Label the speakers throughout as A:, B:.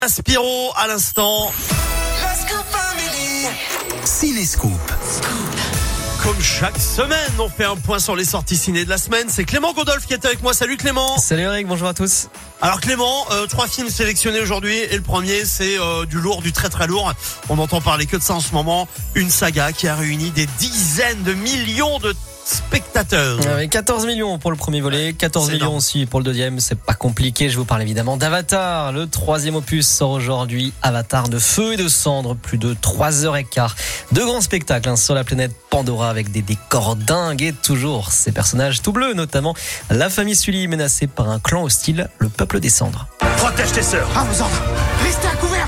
A: Spiro à l'instant.
B: Cinescoop.
A: Comme chaque semaine, on fait un point sur les sorties ciné de la semaine. C'est Clément Gondolf qui est avec moi. Salut Clément.
C: Salut Eric, bonjour à tous.
A: Alors Clément, 3 films sélectionnés aujourd'hui et le premier c'est du lourd, du très très lourd. On n'entend parler que de ça en ce moment. Une saga qui a réuni des dizaines de millions de spectateurs.
C: 14 millions pour le premier volet, 14 millions
A: énorme.
C: aussi pour le deuxième, c'est pas compliqué. Je vous parle évidemment d'Avatar. Le troisième opus sort aujourd'hui. Avatar de feu et de cendres, plus de 3h15 de grands spectacles sur la planète Pandora avec des décors dingues et toujours ces personnages tout bleus, notamment la famille Sully menacée par un clan hostile, le peuple des cendres.
B: Protège tes sœurs.
D: À vos ordres. Restez à couvert.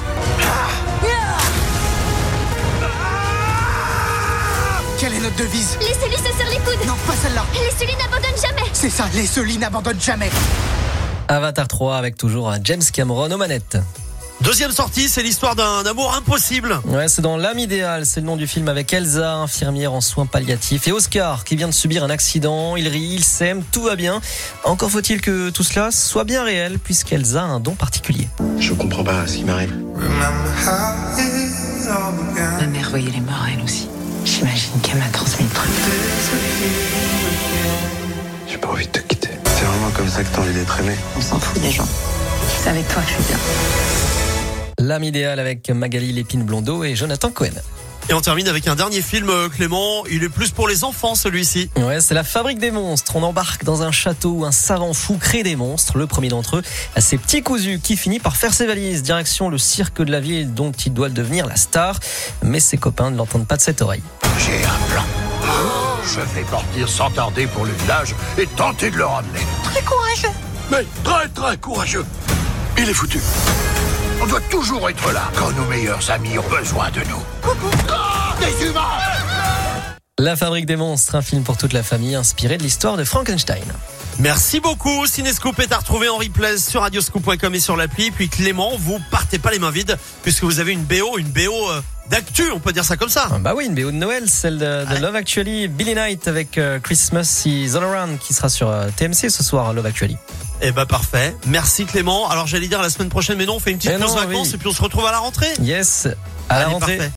D: Quelle est notre devise?
E: Laissez-lui se sur les coudes.
D: Non, pas celle-là.
E: Les Sully n'abandonnent jamais.
D: C'est ça, les Sully n'abandonnent jamais.
C: Avatar 3 avec toujours James Cameron aux manettes.
A: Deuxième sortie, c'est l'histoire d'un amour impossible.
C: Ouais, c'est dans L'âme idéale, c'est le nom du film avec Elsa, infirmière en soins palliatifs, et Oscar qui vient de subir un accident. Il rit, il s'aime, tout va bien. Encore faut-il que tout cela soit bien réel puisqu'Elsa a un don particulier.
F: Je comprends pas ce qui m'arrive.
G: Ma mère voyait les morts, elle aussi. J'imagine qu'elle m'a transmis le truc.
F: J'ai pas envie de te quitter. C'est vraiment comme ça que t'as envie d'être aimé.
G: On s'en fout des gens. C'est avec toi que je suis bien.
C: L'âme idéale avec Magali Lépine-Blondeau et Jonathan Cohen.
A: Et on termine avec un dernier film, Clément. Il est plus pour les enfants, celui-ci.
C: Ouais, c'est la fabrique des monstres. On embarque dans un château où un savant fou crée des monstres. Le premier d'entre eux, c'est Petit Cousu, qui finit par faire ses valises. Direction le cirque de la ville dont il doit devenir la star. Mais ses copains ne l'entendent pas de cette oreille.
H: J'ai un plan. Je vais partir sans tarder pour le village et tenter de le ramener.
E: Très courageux.
H: Mais très très courageux. Il est foutu. On doit toujours être là quand nos meilleurs amis ont besoin de nous. Ah, des humains!
C: La fabrique des monstres, un film pour toute la famille inspiré de l'histoire de Frankenstein.
A: Merci beaucoup. Cinescoop est à retrouver en replay sur radioscoop.com et sur l'appli. Puis Clément, vous partez pas les mains vides puisque vous avez une BO d'actu, on peut dire ça comme ça.
C: Bah oui, une BO de Noël, celle de Love Actually, Billy Knight avec Christmas is All Around qui sera sur TMC ce soir, Love Actually.
A: Eh ben parfait. Merci Clément. Alors j'allais dire la semaine prochaine, mais non, on fait une petite pause vacances et puis on se retrouve à la rentrée.
C: Yes, à la
A: Allez,
C: rentrée.
A: parfait.